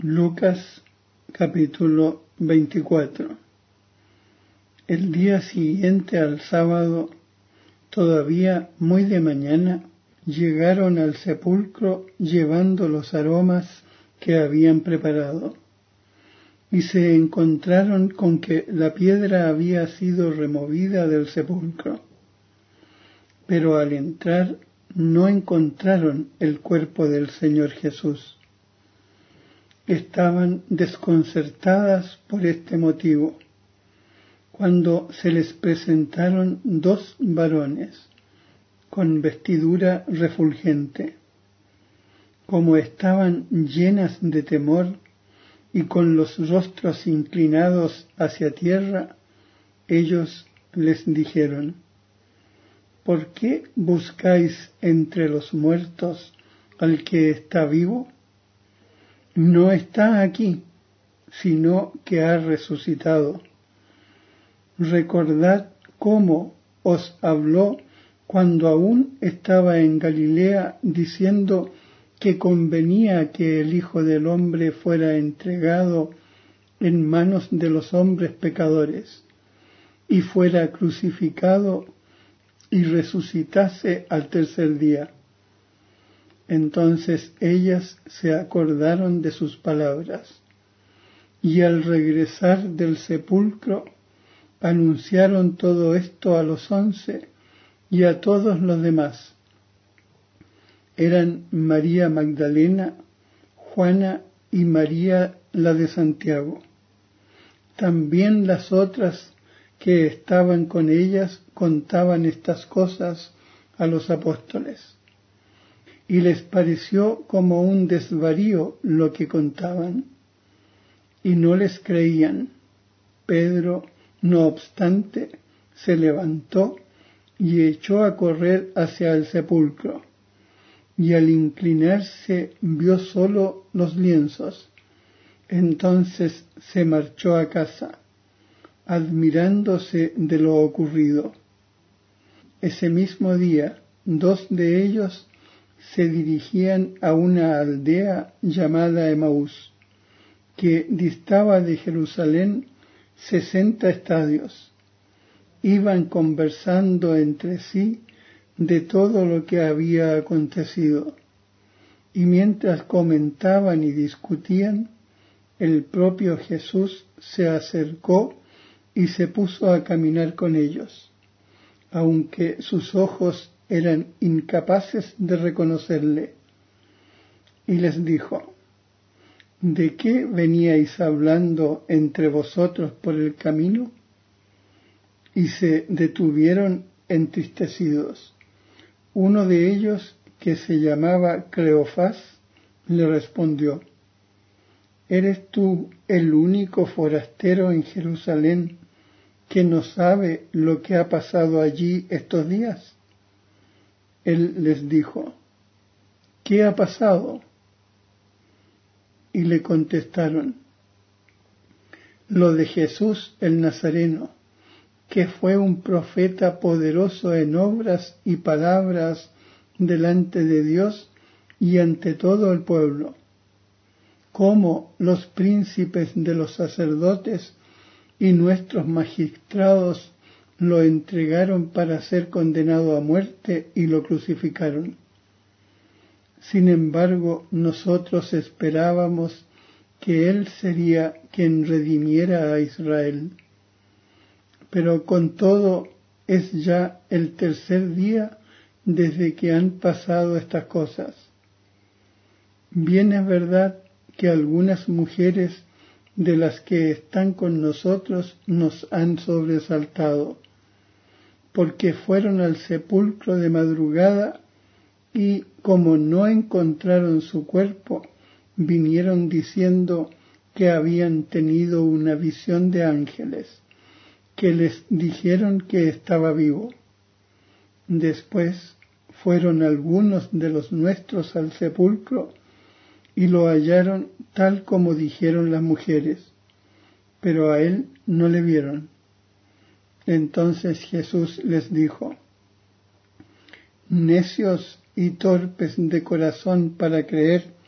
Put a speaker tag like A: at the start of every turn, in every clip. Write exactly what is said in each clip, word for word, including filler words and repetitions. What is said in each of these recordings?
A: Lucas capítulo veinticuatro. El día siguiente al sábado, todavía muy de mañana, llegaron al sepulcro llevando los aromas que habían preparado, y se encontraron con que la piedra había sido removida del sepulcro. Pero al entrar no encontraron el cuerpo del Señor Jesús. Estaban desconcertadas por este motivo, cuando se les presentaron dos varones con vestidura refulgente. Como estaban llenas de temor y con los rostros inclinados hacia tierra, ellos les dijeron: ¿Por qué buscáis entre los muertos al que está vivo? No está aquí, sino que ha resucitado. Recordad cómo os habló cuando aún estaba en Galilea, diciendo que convenía que el Hijo del Hombre fuera entregado en manos de los hombres pecadores, y fuera crucificado y resucitase al tercer día. Entonces ellas se acordaron de sus palabras, y al regresar del sepulcro anunciaron todo esto a los once y a todos los demás. Eran María Magdalena, Juana y María la de Santiago. También las otras que estaban con ellas contaban estas cosas a los apóstoles. Y les pareció como un desvarío lo que contaban, y no les creían. Pedro, no obstante, se levantó y echó a correr hacia el sepulcro, y al inclinarse vio solo los lienzos. Entonces se marchó a casa, admirándose de lo ocurrido. Ese mismo día, dos de ellos se dirigían a una aldea llamada Emaús, que distaba de Jerusalén sesenta estadios. Iban conversando entre sí de todo lo que había acontecido, y mientras comentaban y discutían, el propio Jesús se acercó y se puso a caminar con ellos, aunque sus ojos eran incapaces de reconocerle, y les dijo: ¿De qué veníais hablando entre vosotros por el camino? Y se detuvieron entristecidos. Uno de ellos, que se llamaba Cleofás, le respondió: ¿Eres tú el único forastero en Jerusalén que no sabe lo que ha pasado allí estos días? Él les dijo: ¿Qué ha pasado? Y le contestaron: lo de Jesús el Nazareno, que fue un profeta poderoso en obras y palabras delante de Dios y ante todo el pueblo. Cómo los príncipes de los sacerdotes y nuestros magistrados lo entregaron para ser condenado a muerte y lo crucificaron. Sin embargo, nosotros esperábamos que Él sería quien redimiera a Israel. Pero con todo es ya el tercer día desde que han pasado estas cosas. Bien es verdad que algunas mujeres de las que están con nosotros nos han sobresaltado, porque fueron al sepulcro de madrugada y, como no encontraron su cuerpo, vinieron diciendo que habían tenido una visión de ángeles, que les dijeron que estaba vivo. Después fueron algunos de los nuestros al sepulcro y lo hallaron tal como dijeron las mujeres, pero a él no le vieron. Entonces Jesús les dijo: necios y torpes de corazón para creer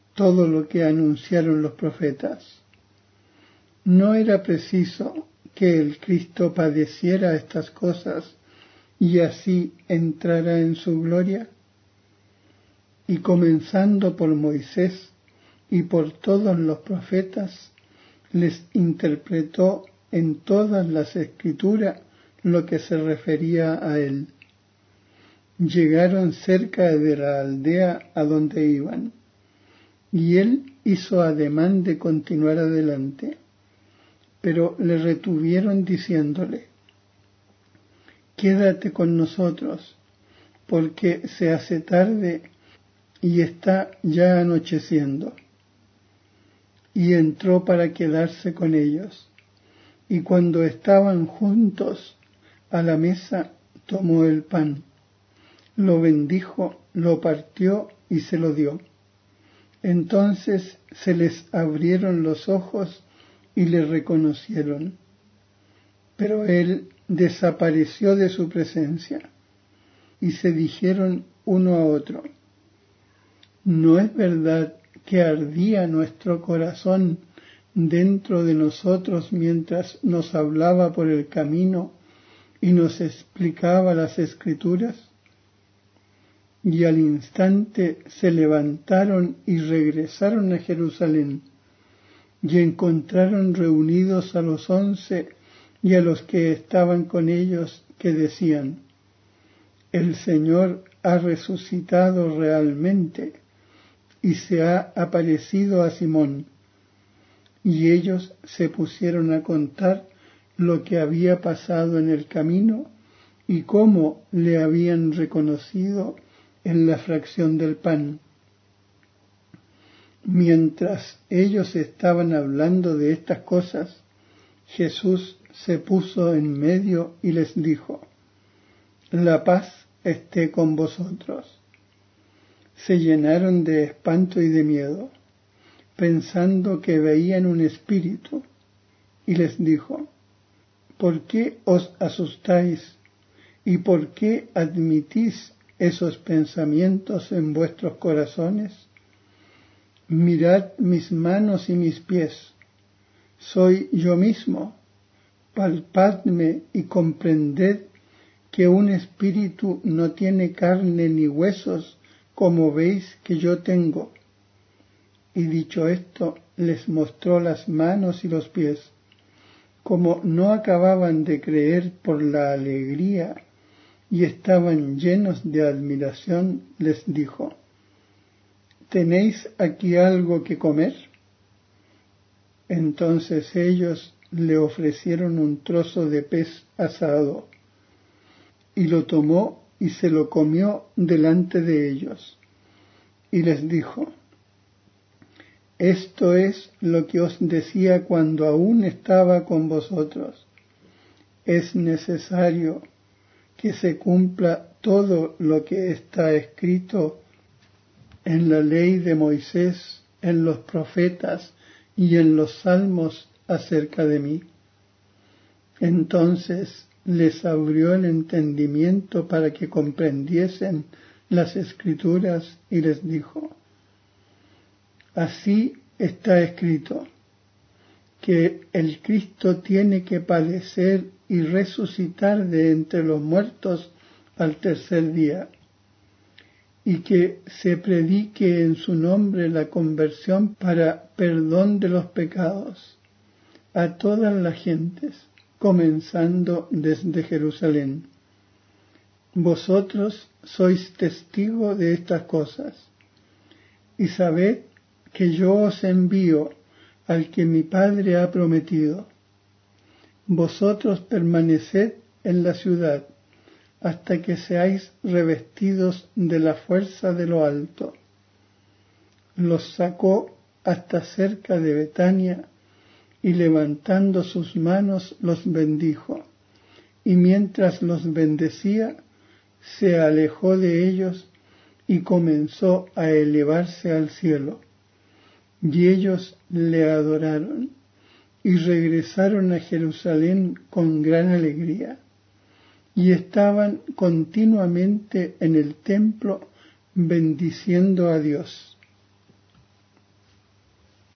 A: todo lo que anunciaron los profetas. ¿No era preciso que el Cristo padeciera estas cosas y así entrara en su gloria? Y comenzando por Moisés y por todos los profetas, les interpretó en todas las escrituras lo que se refería a él. Llegaron cerca de la aldea a donde iban, y él hizo ademán de continuar adelante, pero le retuvieron diciéndole: «Quédate con nosotros, porque se hace tarde y está ya anocheciendo». Y entró para quedarse con ellos, y cuando estaban juntos a la mesa, tomó el pan, lo bendijo, lo partió y se lo dio. Entonces se les abrieron los ojos y le reconocieron, pero él desapareció de su presencia, y se dijeron uno a otro: ¿no es verdad que ardía nuestro corazón dentro de nosotros mientras nos hablaba por el camino y nos explicaba las Escrituras? Y al instante se levantaron y regresaron a Jerusalén, y encontraron reunidos a los once y a los que estaban con ellos, que decían: «El Señor ha resucitado realmente y se ha aparecido a Simón». Y ellos se pusieron a contar lo que había pasado en el camino y cómo le habían reconocido en la fracción del pan. Mientras ellos estaban hablando de estas cosas, Jesús se puso en medio y les dijo: «La paz esté con vosotros». Se llenaron de espanto y de miedo, pensando que veían un espíritu, y les dijo: «¿Por qué os asustáis y por qué admitís esos pensamientos en vuestros corazones? Mirad mis manos y mis pies, soy yo mismo. Palpadme y comprended que un espíritu no tiene carne ni huesos, como veis que yo tengo». Y dicho esto, les mostró las manos y los pies. Como no acababan de creer por la alegría y estaban llenos de admiración, les dijo: «¿Tenéis aquí algo que comer?». Entonces ellos le ofrecieron un trozo de pez asado, y lo tomó y se lo comió delante de ellos, y les dijo: «Esto es lo que os decía cuando aún estaba con vosotros. Es necesario que se cumpla todo lo que está escrito en la ley de Moisés, en los profetas y en los salmos acerca de mí». Entonces les abrió el entendimiento para que comprendiesen las Escrituras y les dijo: «Así está escrito, que el Cristo tiene que padecer y resucitar de entre los muertos al tercer día, y que se predique en su nombre la conversión para perdón de los pecados a todas las gentes, comenzando desde Jerusalén. Vosotros sois testigos de estas cosas, y sabed que yo os envío al que mi Padre ha prometido. Vosotros permaneced en la ciudad hasta que seáis revestidos de la fuerza de lo alto». Los sacó hasta cerca de Betania, y levantando sus manos los bendijo, y mientras los bendecía, se alejó de ellos y comenzó a elevarse al cielo. Y ellos le adoraron y regresaron a Jerusalén con gran alegría, y estaban continuamente en el templo bendiciendo a Dios.